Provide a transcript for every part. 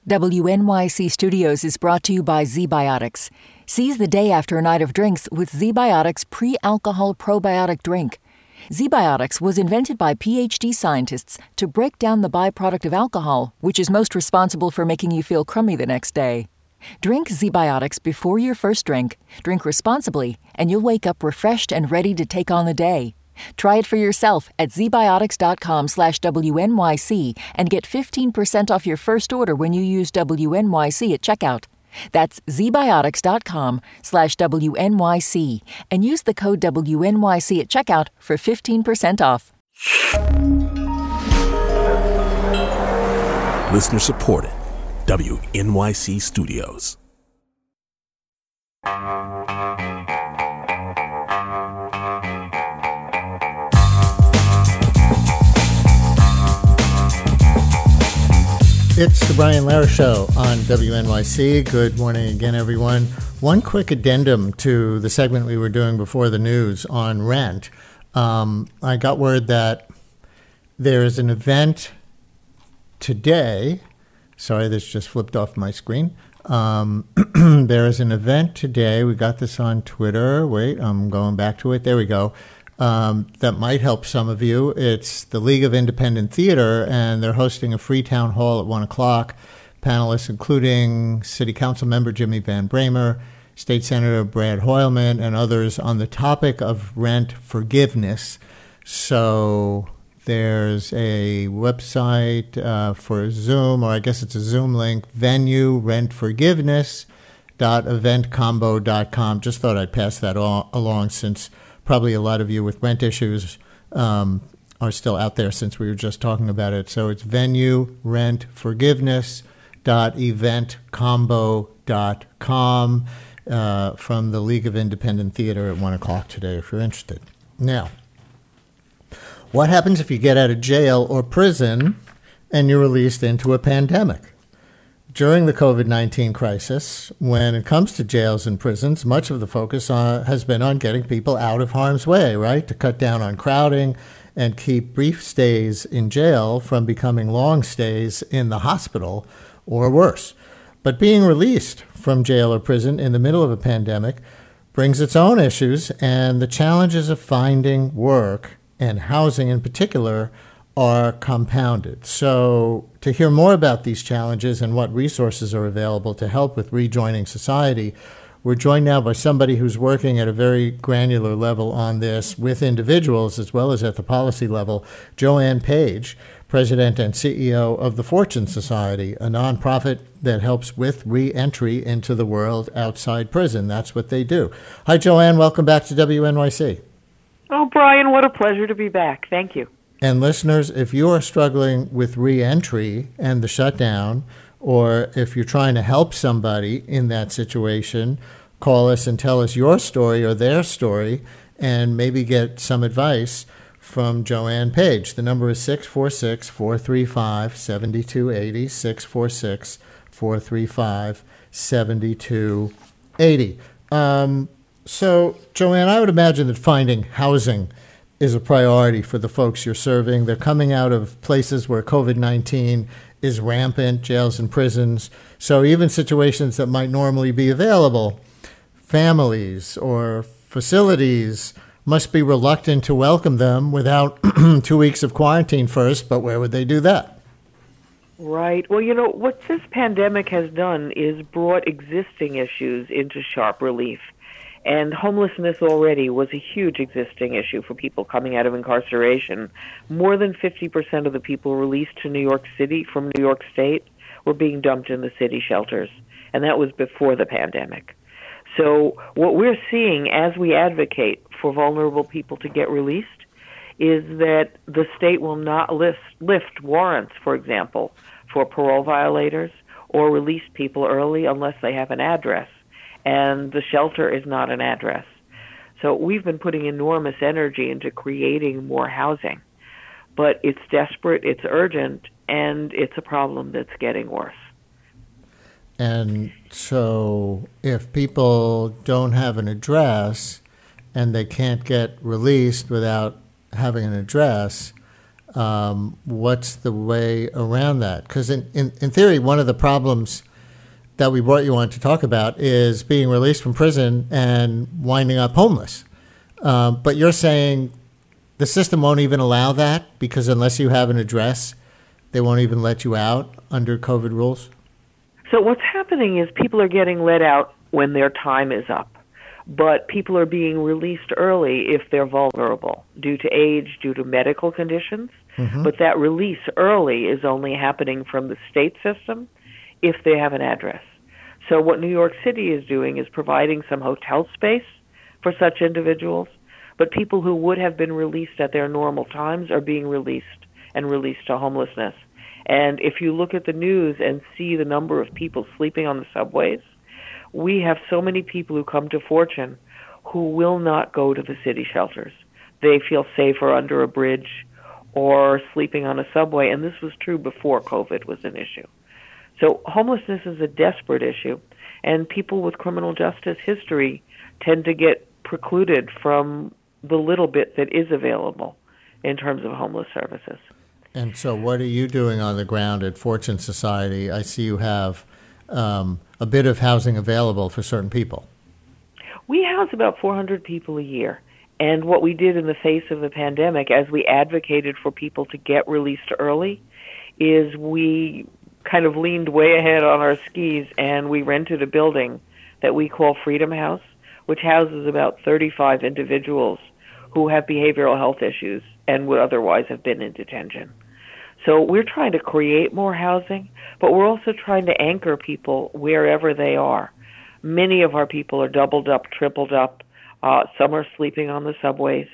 WNYC Studios is brought to you by ZBiotics. Seize the day after a night of drinks with ZBiotics pre-alcohol probiotic drink. ZBiotics was invented by PhD scientists to break down the byproduct of alcohol, which is most responsible for making you feel crummy the next day. Drink ZBiotics before your first drink, drink responsibly, and you'll wake up refreshed and ready to take on the day. Try it for yourself at zbiotics.com/WNYC and get 15% off your first order when you use WNYC at checkout. That's zbiotics.com/WNYC and use the code WNYC at checkout for 15% off. Listener supported. WNYC Studios. It's the Brian Lara Show on WNYC. Good morning again, everyone. One quick addendum to the segment we were doing before the news on rent. I got word that there is an event today. Sorry, this just flipped off my screen. There is an event today. We got this on Twitter. Wait, I'm going back to it. There we go. That might help some of you. It's the League of Independent Theater, and they're hosting a free town hall at 1 o'clock. Panelists including City Council member Jimmy Van Bramer, State Senator Brad Hoylman, and others on the topic of rent forgiveness. So there's a website for Zoom, or I guess it's a Zoom link, venue rentforgiveness.eventcombo.com. Just thought I'd pass that along since probably a lot of you with rent issues are still out there since we were just talking about it. So it's venue rentforgiveness.eventcombo.com from the League of Independent Theater at 1 o'clock today if you're interested. Now, what happens if you get out of jail or prison and you're released into a pandemic? During the COVID-19 crisis, when it comes to jails and prisons, much of the focus has been on getting people out of harm's way, right? To cut down on crowding and keep brief stays in jail from becoming long stays in the hospital or worse. But being released from jail or prison in the middle of a pandemic brings its own issues, and the challenges of finding work and housing in particular are compounded. So to hear more about these challenges and what resources are available to help with rejoining society, we're joined now by somebody who's working at a very granular level on this with individuals as well as at the policy level. Joanne Page, President and CEO of the Fortune Society, a nonprofit that helps with re-entry into the world outside prison. That's what they do. Hi, Joanne. Welcome back to WNYC. Oh, Brian, what a pleasure to be back. Thank you. And listeners, if you are struggling with re-entry and the shutdown, or if you're trying to help somebody in that situation, call us and tell us your story or their story and maybe get some advice from Joanne Page. The number is 646-435-7280, 646-435-7280. So, Joanne, I would imagine that finding housing is a priority for the folks you're serving. They're coming out of places where COVID-19 is rampant, jails and prisons. So even situations that might normally be available, families or facilities must be reluctant to welcome them without 2 weeks of quarantine first, but where would they do that? Right. Well, what this pandemic has done is brought existing issues into sharp relief. And homelessness already was a huge existing issue for people coming out of incarceration. More than 50% of the people released to New York City from New York State were being dumped in the city shelters. And that was before the pandemic. So what we're seeing as we advocate for vulnerable people to get released is that the state will not lift warrants, for example, for parole violators or release people early unless they have an address. And the shelter is not an address. So we've been putting enormous energy into creating more housing. But it's desperate, it's urgent, and it's a problem that's getting worse. And so if people don't have an address and they can't get released without having an address, What's the way around that? Because in theory, one of the problems that we brought you on to talk about is being released from prison and winding up homeless. But you're saying the system won't even allow that because unless you have an address, they won't even let you out under COVID rules? So what's happening is people are getting let out when their time is up, but people are being released early if they're vulnerable due to age, due to medical conditions. Mm-hmm. But that release early is only happening from the state system if they have an address. So what New York City is doing is providing some hotel space for such individuals, but people who would have been released at their normal times are being released and released to homelessness. And if you look at the news and see the number of people sleeping on the subways, we have so many people who come to Fortune who will not go to the city shelters. They feel safer under a bridge or sleeping on a subway, and this was true before COVID was an issue. So homelessness is a desperate issue, and people with criminal justice history tend to get precluded from the little bit that is available in terms of homeless services. And so what are you doing on the ground at Fortune Society? I see you have a bit of housing available for certain people. We house about 400 people a year. And what we did in the face of the pandemic, as we advocated for people to get released early, is we kind of leaned way ahead on our skis and we rented a building that we call Freedom House, which houses about 35 individuals who have behavioral health issues and would otherwise have been in detention. So we're trying to create more housing, but we're also trying to anchor people wherever they are. Many of our people are doubled up, tripled up. Some are sleeping on the subways.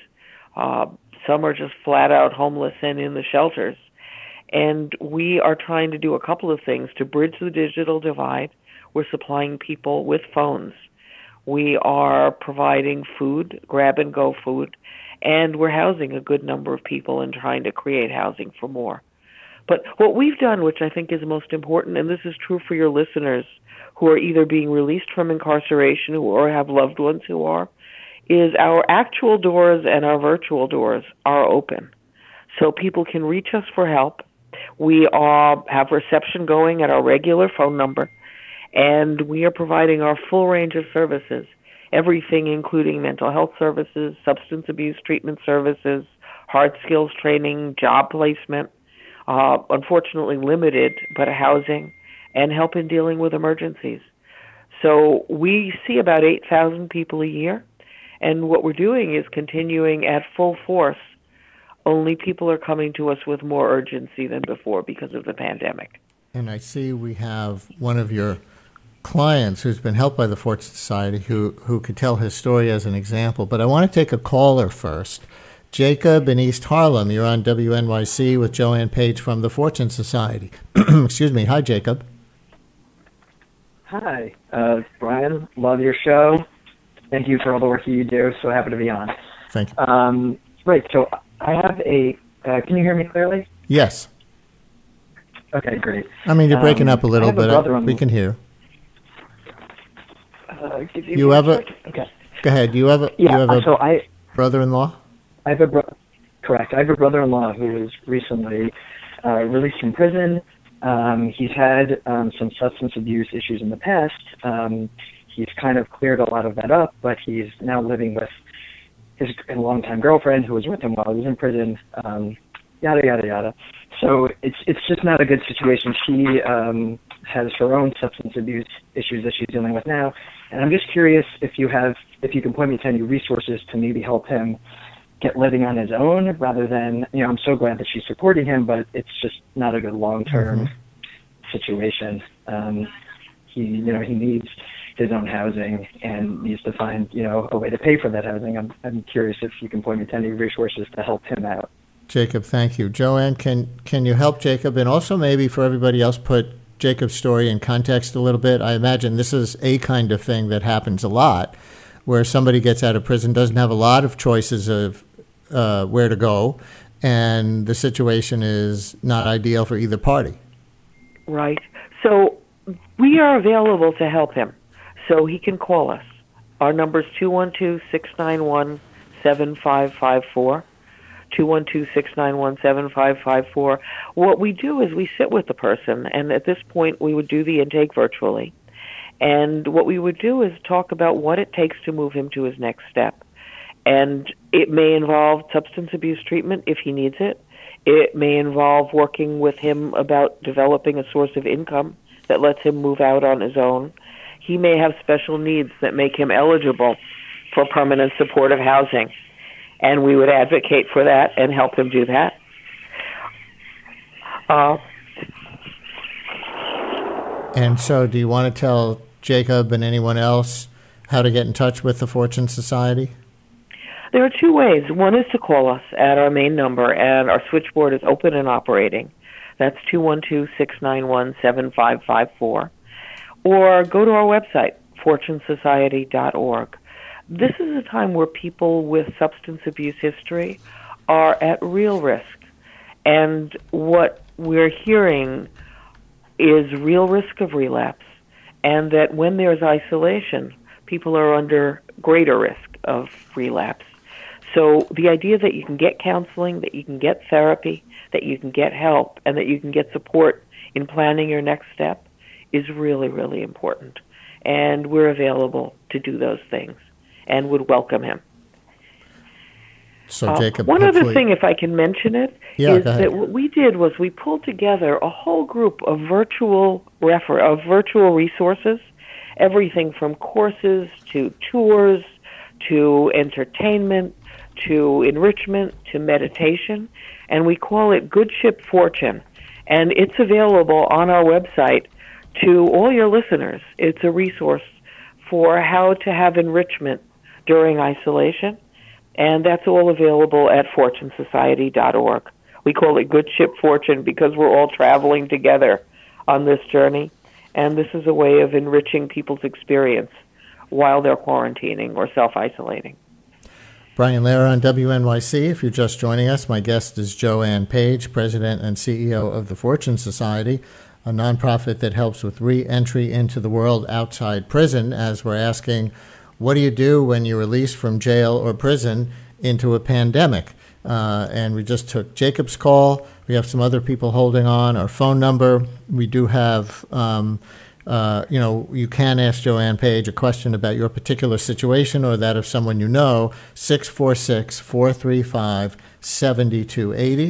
Some are just flat out homeless and in the shelters. And we are trying to do a couple of things to bridge the digital divide. We're supplying people with phones. We are providing food, grab-and-go food, and we're housing a good number of people and trying to create housing for more. But what we've done, which I think is most important, and this is true for your listeners who are either being released from incarceration or have loved ones who are, is our actual doors and our virtual doors are open. So people can reach us for help. We have reception going at our regular phone number, and we are providing our full range of services, everything including mental health services, substance abuse treatment services, hard skills training, job placement, unfortunately limited, but housing, and help in dealing with emergencies. So we see about 8,000 people a year, and what we're doing is continuing at full force. Only people are coming to us with more urgency than before because of the pandemic. And I see we have one of your clients who's been helped by the Fortune Society who could tell his story as an example. But I want to take a caller first. Jacob in East Harlem, you're on WNYC with Joanne Page from the Fortune Society. Excuse me. Hi, Jacob. Hi, Brian. Love your show. Thank you for all the work you do. So happy to be on. Thank you. Right, so I have can you hear me clearly? Yes. Okay, great. I mean, you're breaking up a little, but we can hear. You have a... Okay. Go ahead. You have a brother-in-law? Correct. I have a brother-in-law who was recently released from prison. He's had some substance abuse issues in the past. He's kind of cleared a lot of that up, but he's now living with his longtime girlfriend who was with him while he was in prison, yada, yada, yada. So it's just not a good situation. She has her own substance abuse issues that she's dealing with now. And I'm just curious if you can point me to any resources to maybe help him get living on his own rather than, I'm so glad that she's supporting him, but it's just not a good long-term situation. He needs his own housing and needs to find, a way to pay for that housing. I'm curious if you can point me to any resources to help him out. Jacob, thank you. Joanne, can you help Jacob? And also maybe for everybody else, put Jacob's story in context a little bit. I imagine this is a kind of thing that happens a lot, where somebody gets out of prison, doesn't have a lot of choices of where to go, and the situation is not ideal for either party. Right. So we are available to help him. So he can call us. Our number is 212-691-7554. 212-691-7554. What we do is we sit with the person, and at this point we would do the intake virtually. And what we would do is talk about what it takes to move him to his next step. And it may involve substance abuse treatment if he needs it. It may involve working with him about developing a source of income that lets him move out on his own. He may have special needs that make him eligible for permanent supportive housing, and we would advocate for that and help him do that. And so do you want to tell Jacob and anyone else how to get in touch with the Fortune Society? There are two ways. One is to call us at our main number, and our switchboard is open and operating. That's 212-691-7554. Or go to our website, fortunesociety.org. This is a time where people with substance abuse history are at real risk. And what we're hearing is real risk of relapse, and that when there's isolation, people are under greater risk of relapse. So the idea that you can get counseling, that you can get therapy, that you can get help, and that you can get support in planning your next step is really, really important. And we're available to do those things and would welcome him. So Jacob, one other thing, if I can mention it, is that what we did was we pulled together a whole group of virtual resources, everything from courses to tours to entertainment to enrichment to meditation, and we call it Good Ship Fortune, and it's available on our website to all your listeners. It's a resource for how to have enrichment during isolation, and that's all available at fortunesociety.org. We call it Good Ship Fortune because we're all traveling together on this journey, and this is a way of enriching people's experience while they're quarantining or self-isolating. Brian Lehrer on WNYC. If you're just joining us, my guest is Joanne Page, President and CEO of the Fortune Society, a nonprofit that helps with re-entry into the world outside prison, as we're asking, what do you do when you're released from jail or prison into a pandemic? And we just took Jacob's call. We have some other people holding on. Our phone number, we do have, you can ask Joanne Page a question about your particular situation or that of someone you know, 646-435-7280,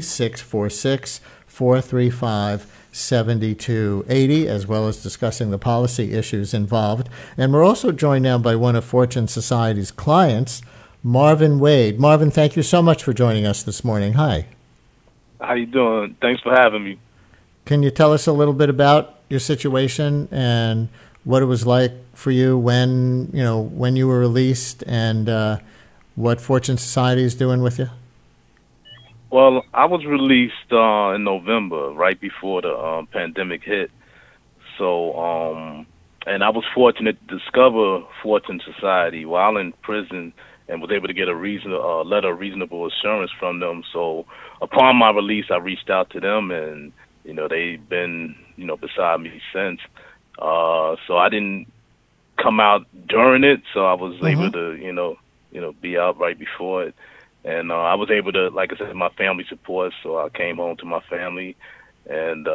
646-435-7280, as well as discussing the policy issues involved. And we're also joined now by one of Fortune Society's clients, Marvin Wade. Marvin, thank you so much for joining us this morning. Hi. How you doing? Thanks for having me. Can you tell us a little bit about your situation and what it was like for you when you were released, and what Fortune Society is doing with you? Well, I was released in November, right before the pandemic hit. So, and I was fortunate to discover Fortune Society while in prison, and was able to get a letter of reasonable assurance from them. So, upon my release, I reached out to them, and they've been beside me since. So I didn't come out during it, so I was able to be out right before it. And I was able to, like I said, my family support, so I came home to my family, and,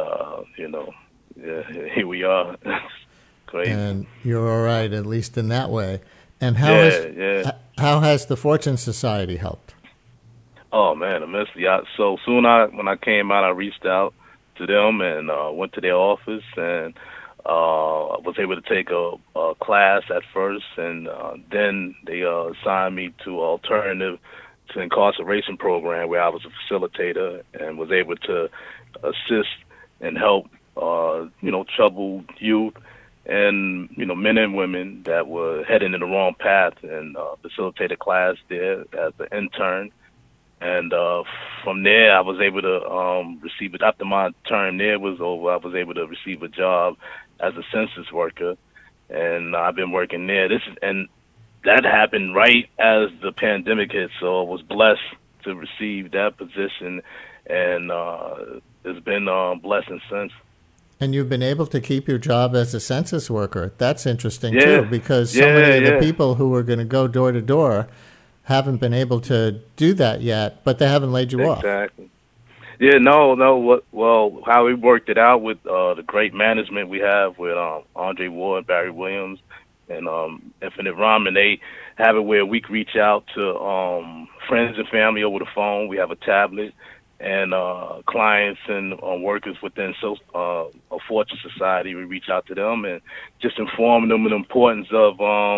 here we are. Great. And you're all right, at least in that way. And how has the Fortune Society helped? Oh, man, immensely. So when I came out, I reached out to them and went to their office, and I was able to take a class at first, and then they assigned me to alternative to incarceration program, where I was a facilitator and was able to assist and help troubled youth and men and women that were heading in the wrong path, and facilitate a class there as an intern. And from there, I was able to receive it. After my term there was over, I was able to receive a job as a census worker, and I've been working there. And that happened right as the pandemic hit, so I was blessed to receive that position, and it's been a blessing since. And you've been able to keep your job as a census worker. That's interesting, too, because so many of the people who were going to go door to door haven't been able to do that yet, but they haven't laid you off. Exactly. Yeah, no. Well, how we worked it out with the great management we have with Andre Ward, Barry Williams, and Infinite Ramen, they have it where we can reach out to friends and family over the phone. We have a tablet, and clients and workers within a Fortune Society. We reach out to them and just inform them of the importance of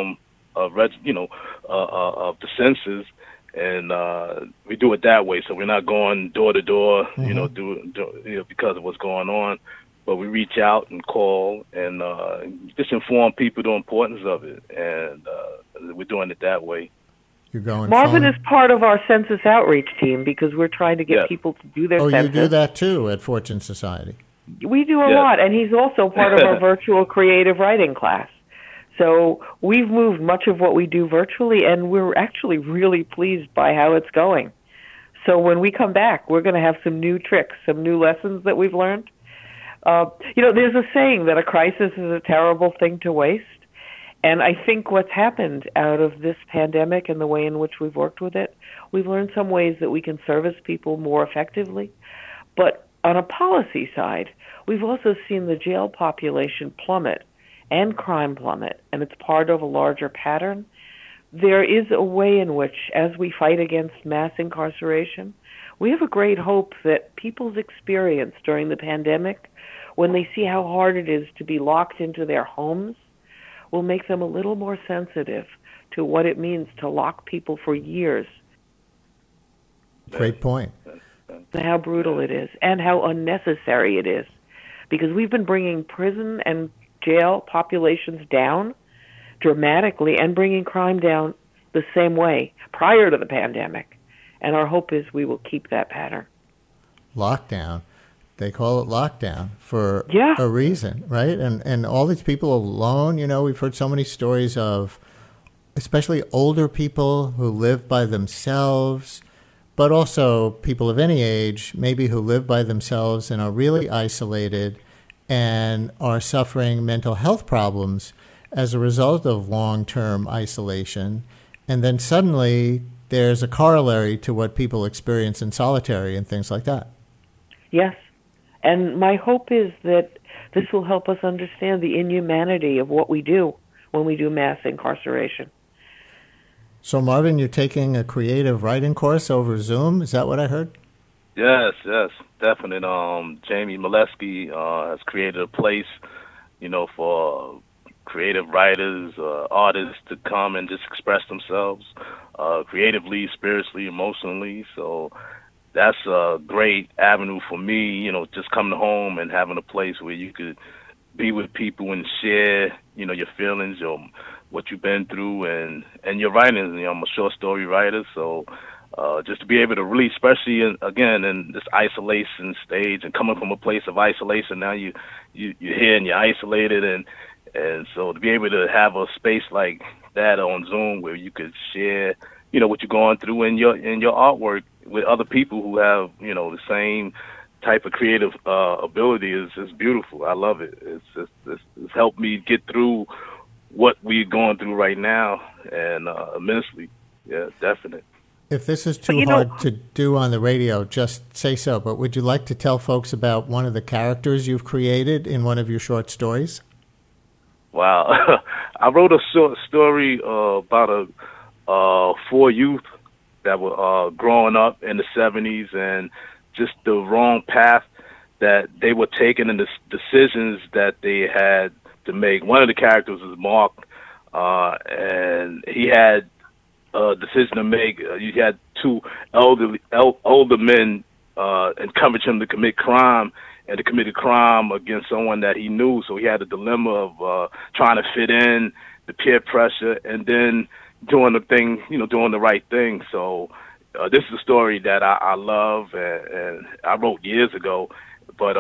the census. And we do it that way, so we're not going door to door, because of what's going on. But we reach out and call and just inform people the importance of it, and we're doing it that way. You're going. Marvin is part of our census outreach team because we're trying to get people to do their census. Oh, you do that too at Fortune Society. We do a lot, and he's also part of our virtual creative writing class. So we've moved much of what we do virtually, and we're actually really pleased by how it's going. So when we come back, we're going to have some new tricks, some new lessons that we've learned. There's a saying that a crisis is a terrible thing to waste. And I think what's happened out of this pandemic and the way in which we've worked with it, we've learned some ways that we can service people more effectively. But on a policy side, we've also seen the jail population plummet and crime plummet, and it's part of a larger pattern. There is a way in which, as we fight against mass incarceration, we have a great hope that people's experience during the pandemic, when they see how hard it is to be locked into their homes, will make them a little more sensitive to what it means to lock people for years. Great point. How brutal it is and how unnecessary it is. Because we've been bringing prison and jail populations down dramatically and bringing crime down the same way prior to the pandemic. And our hope is we will keep that pattern. Lockdown. They call it lockdown for a reason, right? And all these people alone, we've heard so many stories of especially older people who live by themselves, but also people of any age, maybe who live by themselves and are really isolated and are suffering mental health problems as a result of long-term isolation. And then suddenly there's a corollary to what people experience in solitary and things like that. Yes. And my hope is that this will help us understand the inhumanity of what we do when we do mass incarceration. So, Marvin, you're taking a creative writing course over Zoom. Is that what I heard? Yes, definitely. Jamie Molesky has created a place, for creative writers, artists to come and just express themselves creatively, spiritually, emotionally. So that's a great avenue for me, just coming home and having a place where you could be with people and share, your feelings, what you've been through, and your writing. I'm a short story writer, so just to be able to release, especially in this isolation stage, and coming from a place of isolation, now you're here and you're isolated, and so to be able to have a space like that on Zoom where you could share, what you're going through in your artwork with other people who have, the same type of creative ability is beautiful. I love it. It's helped me get through what we're going through right now, and immensely. Yeah, definitely. If this is too hard to do on the radio, just say so. But would you like to tell folks about one of the characters you've created in one of your short stories? Wow. I wrote a short story about four youth that were growing up in the 70s and just the wrong path that they were taking and the decisions that they had to make. One of the characters was Mark, and he had a decision to make. You had two older men encourage him to commit crime, and to commit a crime against someone that he knew. So he had a dilemma of trying to fit in, the peer pressure, and then doing the thing, doing the right thing. So this is a story that I love, and I wrote years ago, but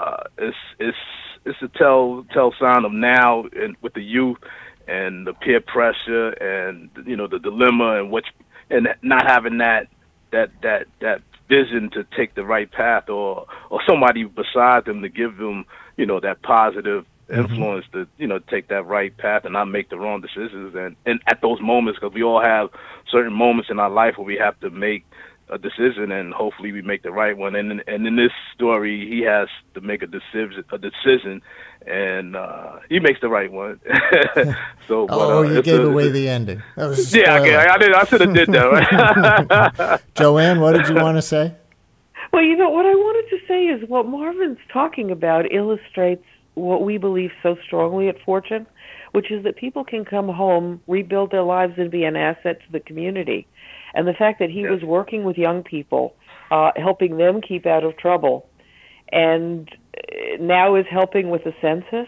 it's a tell sign of now and with the youth and the peer pressure and the dilemma and not having that vision to take the right path or somebody beside them to give them that positive influence to, take that right path and not make the wrong decisions. And at those moments, because we all have certain moments in our life where we have to make a decision, and hopefully we make the right one. And in this story, he has to make a decision, and he makes the right one. So, you gave away the ending. That was I should have did that. Right? Joanne, what did you want to say? Well, what I wanted to say is what Marvin's talking about illustrates what we believe so strongly at Fortune, which is that people can come home, rebuild their lives, and be an asset to the community. And the fact that he was working with young people, helping them keep out of trouble, and now is helping with the census.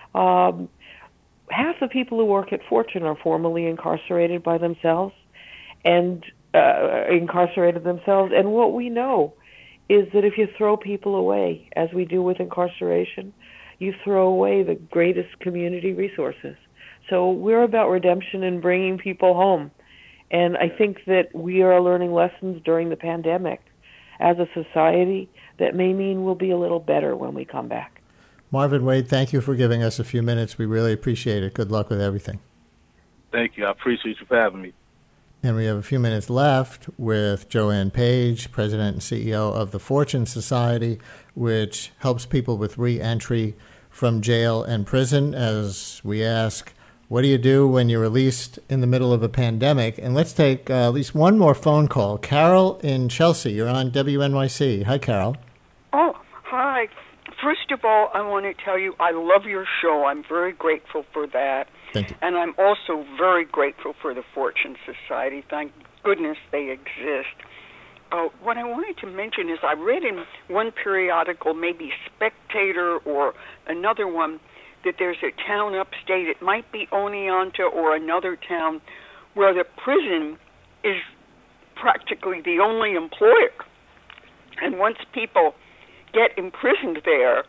Half the people who work at Fortune are formerly incarcerated by themselves, and incarcerated themselves. And what we know is that if you throw people away, as we do with incarceration, you throw away the greatest community resources. So we're about redemption and bringing people home. And I think that we are learning lessons during the pandemic as a society that may mean we'll be a little better when we come back. Marvin Wade, thank you for giving us a few minutes. We really appreciate it. Good luck with everything. Thank you. I appreciate you for having me. And we have a few minutes left with Joanne Page, President and CEO of the Fortune Society, which helps people with re-entry from jail and prison. As we ask, what do you do when you're released in the middle of a pandemic? And let's take at least one more phone call. Carol in Chelsea, you're on WNYC. Hi, Carol. Oh, hi. First of all, I want to tell you I love your show. I'm very grateful for that. Thank you. And I'm also very grateful for the Fortune Society. Thank goodness they exist. What I wanted to mention is I read in one periodical, maybe Spectator or another one, that there's a town upstate, it might be Oneonta or another town, where the prison is practically the only employer. And once people get imprisoned there,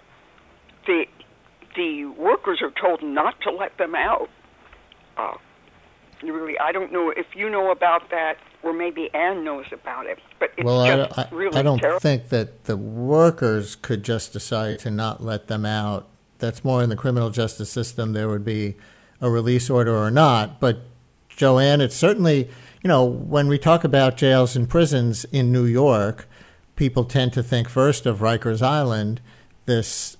the workers are told not to let them out. Really, I don't know if you know about that, or maybe Ann knows about it. But it's I don't terrible. think that the workers could just decide to not let them out. That's more in the criminal justice system. There would be a release order or not. But, Joanne, it's certainly, when we talk about jails and prisons in New York, people tend to think first of Rikers Island, this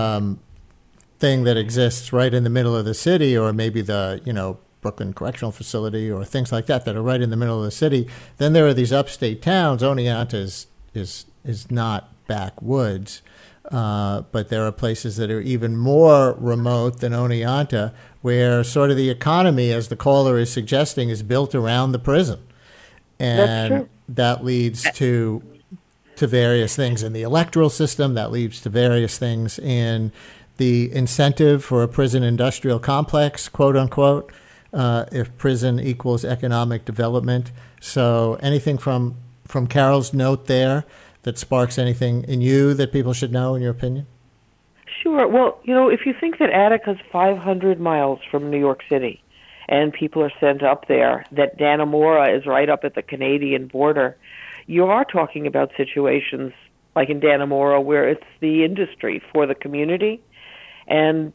thing that exists right in the middle of the city, or maybe the, Brooklyn Correctional Facility or things like that are right in the middle of the city. Then there are these upstate towns. Oneonta is not backwoods. But there are places that are even more remote than Oneonta, where sort of the economy, as the caller is suggesting, is built around the prison. And that leads to various things in the electoral system, that leads to various things in the incentive for a prison industrial complex, quote unquote, if prison equals economic development. So anything from Carol's note there that sparks anything in you that people should know, in your opinion? Sure. Well, if you think that Attica's 500 miles from New York City and people are sent up there, that Dannemora is right up at the Canadian border, you are talking about situations like in Dannemora where it's the industry for the community. And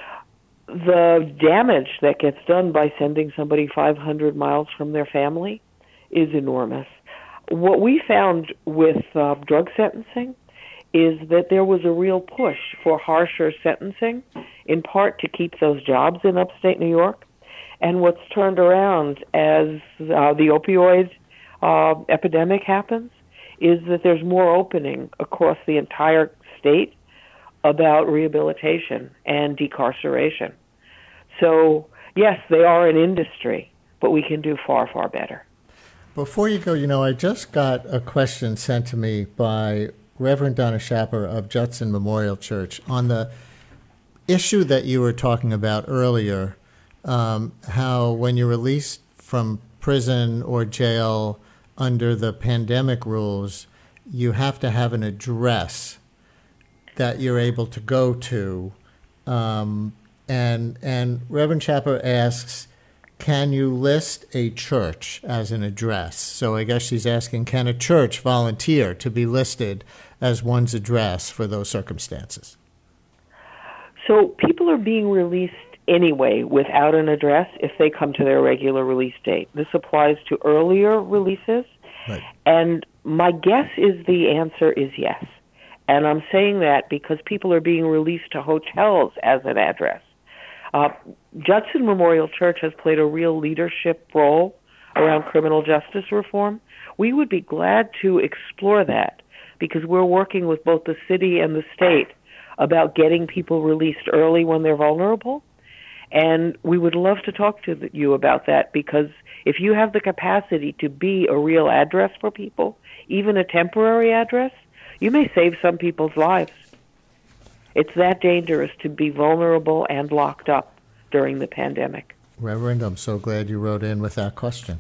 the damage that gets done by sending somebody 500 miles from their family is enormous. What we found with drug sentencing is that there was a real push for harsher sentencing, in part to keep those jobs in upstate New York. And what's turned around as the opioid epidemic happens is that there's more opening across the entire state about rehabilitation and decarceration. So, yes, they are an industry, but we can do far, far better. Before you go, I just got a question sent to me by Reverend Donna Schapper of Judson Memorial Church on the issue that you were talking about earlier, how when you're released from prison or jail under the pandemic rules, you have to have an address that you're able to go to. And Reverend Schapper asks, can you list a church as an address? So I guess she's asking, can a church volunteer to be listed as one's address for those circumstances? So people are being released anyway without an address if they come to their regular release date. This applies to earlier releases. Right. And my guess is the answer is yes. And I'm saying that because people are being released to hotels as an address. Judson Memorial Church has played a real leadership role around criminal justice reform. We would be glad to explore that because we're working with both the city and the state about getting people released early when they're vulnerable. And we would love to talk to you about that because if you have the capacity to be a real address for people, even a temporary address, you may save some people's lives. It's that dangerous to be vulnerable and locked up during the pandemic. Reverend, I'm so glad you wrote in with that question.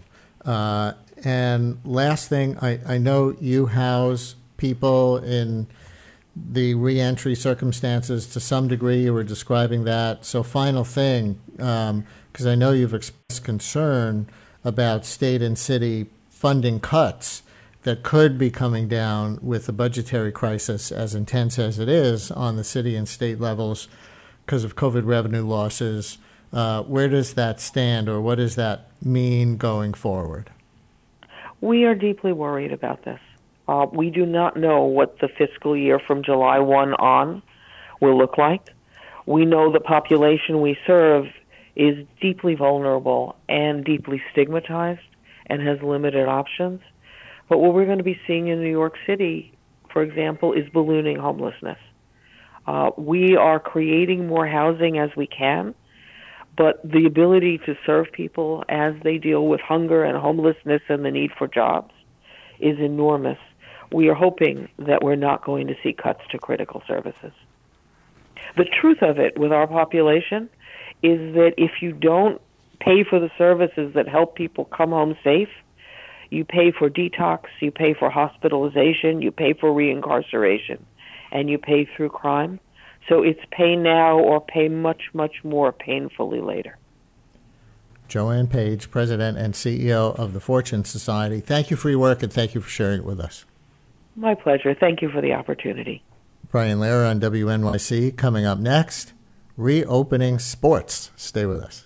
And last thing, I know you house people in the reentry circumstances to some degree. You were describing that. So final thing, because I know you've expressed concern about state and city funding cuts that could be coming down with the budgetary crisis as intense as it is on the city and state levels because of COVID revenue losses. Where does that stand, or what does that mean going forward? We are deeply worried about this. We do not know what the fiscal year from July 1 on will look like. We know the population we serve is deeply vulnerable and deeply stigmatized and has limited options. But what we're going to be seeing in New York City, for example, is ballooning homelessness. We are creating more housing as we can, but the ability to serve people as they deal with hunger and homelessness and the need for jobs is enormous. We are hoping that we're not going to see cuts to critical services. The truth of it with our population is that if you don't pay for the services that help people come home safe, you pay for detox, you pay for hospitalization, you pay for reincarceration, and you pay through crime. So it's pay now or pay much, much more painfully later. Joanne Page, President and CEO of the Fortune Society, thank you for your work and thank you for sharing it with us. My pleasure. Thank you for the opportunity. Brian Lehrer on WNYC. Coming up next, reopening sports. Stay with us.